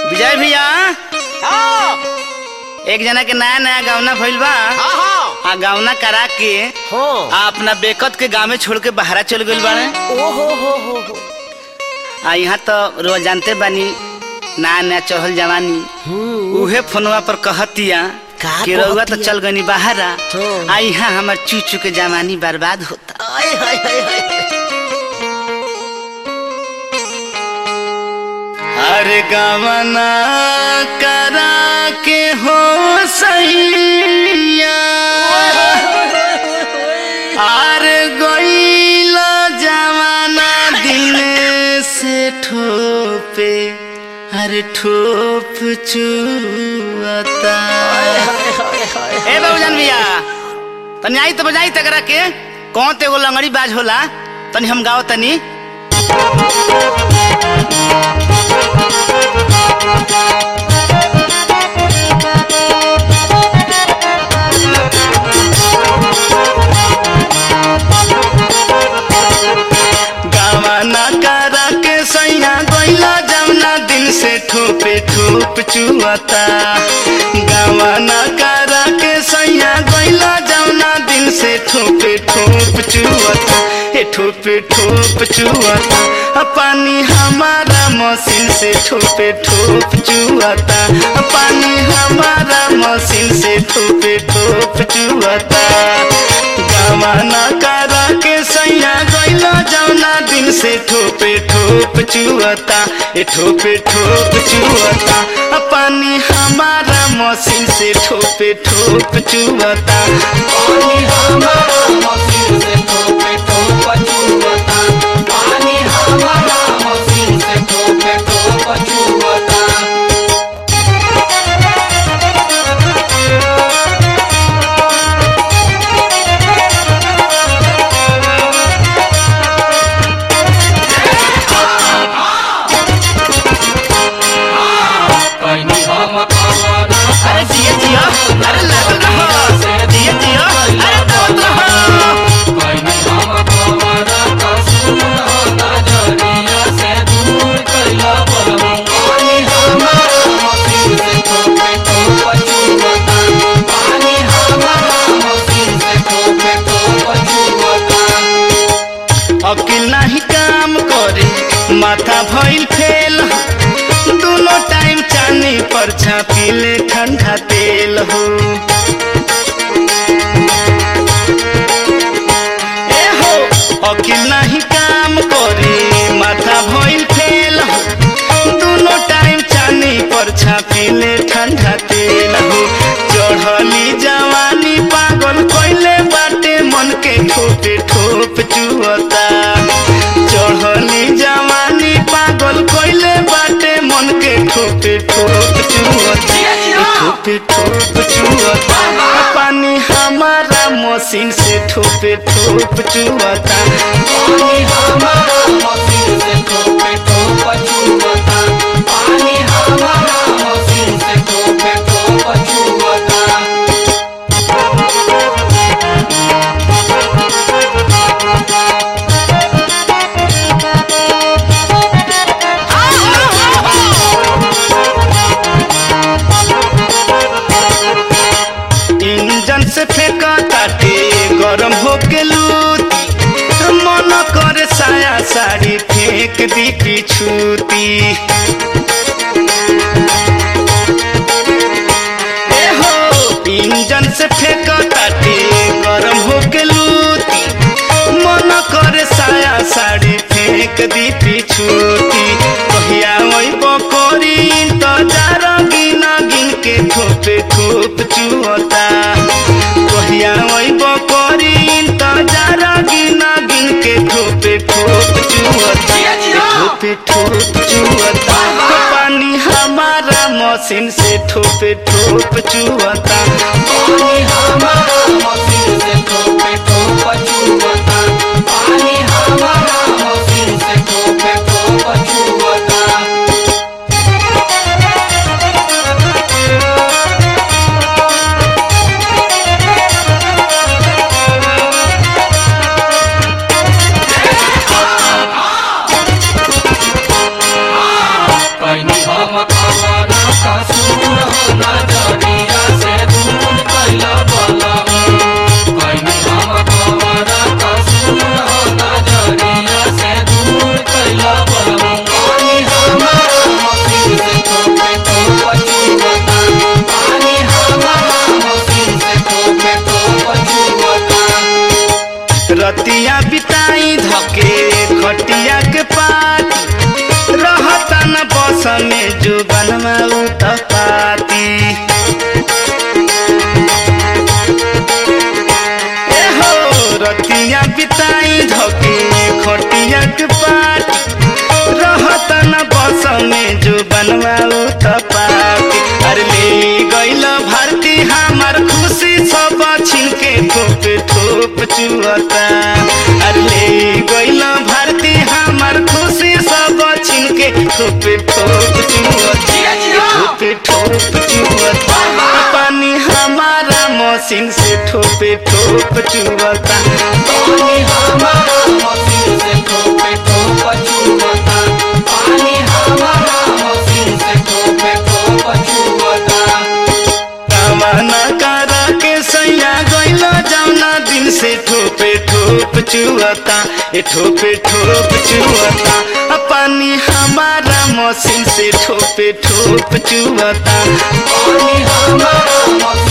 विजय भैया एक जना के नया नया गावना भइल बा। गावना करा के अपना बेकत के गाँव में छोड़ के बाहर चल गइल बाड़े। यहाँ तो रोज जानते बानी नया नया चढ़ल जवानी उहे फोनवा पर कहतिया कि रउआ तो चल गनी बाहर यहाँ हमार चूचू के जवानी बर्बाद होता। अरे गावना करा के हो सैया अरे गइला जवाना दिन से ठोपे अरे ठोप चुआता। ए बाबूजान भैया तनी आई तो बजाई तकरा के कौन ते वो लंगड़ी बाज होला तनी हम गाओ तनी। गावना करा के सैया गइला जमुना दिन से ठोपे ठोप चुआता। गावना करा के सैया गइला जमुना दिन से ठोपे ठोप चुआता। ए ठोपे ठोप चुआता पानी हमारा मशीन से ठोपे ठोप चुआता। पानी हमारा मशीन से ठोपे ठोप चुआता। गावना करा के सैया गइला जमुना दिन से ठोपे ठोप चुआता। ए ठोपे ठोप चुआता पानी हमारा मशीन से ठोपे ठोप चुआता। पानी हमारा मशीन से ठोपे ठोप चुआता। पानी हमारा मशीन से ठोपे ठोप चुआता। अरे जिया जिया अरे लागल रहो जिया जिया अरे दौड़ रहो। पानी हम हमारा कसूर होता जरिया से दूर कइला बलम। पानी हमारा मशीन से ठोपे ठोप चुआता। पानी हमारा मशीन से ठोपे ठोप चुआता। अकिल नहीं काम करे माथा भइल फेल दोनों टाइम चानी पर छापिले ठंडा तेल हो। ए हो अकिल नहीं काम करे माथा भइल फेल दोनों टाइम चानी पर छापिले ठंडा तेल हो। चढ़ली जवानी पागल कइले बाटे मन के ठोपे ठोप चुआता। चढ़ली जवानी पागल कइले बाटे मन के ठोपे ठोप चुआता। ठोपे ठोप चुआता पानी हमारा मशीन से ठोपे ठोप चुआता। पानी हमारा मशीन से ठोपे ठोप चुआता। पानी हमारा मशीन से ठोपे ठोप चुआता। इंजन से फेंका ताटे गरम होके लूटी मन करे साया साड़ी फेंक दी पिछूती। ए हो इंजन से फेंका ताटे गरम होके लूटी मन करे साया साड़ी फेंक दी पिछूती। कहिया वही बकोरी इंतजार गिना गिन के ठोपे ठोप चुआता। कहिया वही बकोरी इंतजार गिना गिन के ठोपे ठोप चुआता। ठोपे ठोप चुआता पानी हमारा मशीन से ठोपे ठोप चुआता। पानी हमारा मशीन से ठोपे ठोप चुआता। पानी हमारा मशीन से ठोपे ठोप चुआता। कैनी हम कवन कसूर हो नजरिया से दूर कैला बलम कैनी हम कवन कसूर हो नजरिया से दूर कैला बलम पानी हमारा मसीन से ठोके ठोक चुवता पानी हमारा मसीन से ठोके ठोक चुवता रतिया बिताई धके खटिया के पात रहता न बस में जो बनवा उतपाती एहो रतिया बिताई धके खटिया के पात रहता न बस में जो बनवा उतपाती अरे ले गइल भारती हमार खुशी सब छीन के ठोप ठोप चुवता अरे ले गइल भारती हमार खुशी सब छीन के ठोप ठोप चुवता ठोप ठोप चुवता पानी हमारा मशीन से ठोप ठोप चुवता पानी हमारा मशीन से ठोके ठोक चुवता पानी हमारा मशीन से ठोके ठोक चुवता कामना करा के सैया गइला जौना दिन से ठोपे ठोप चुवता ए ठोपे ठोप चुवता पानी हमारा मशीन से ठोपे ठोप चुवता पानी हमारा मशीन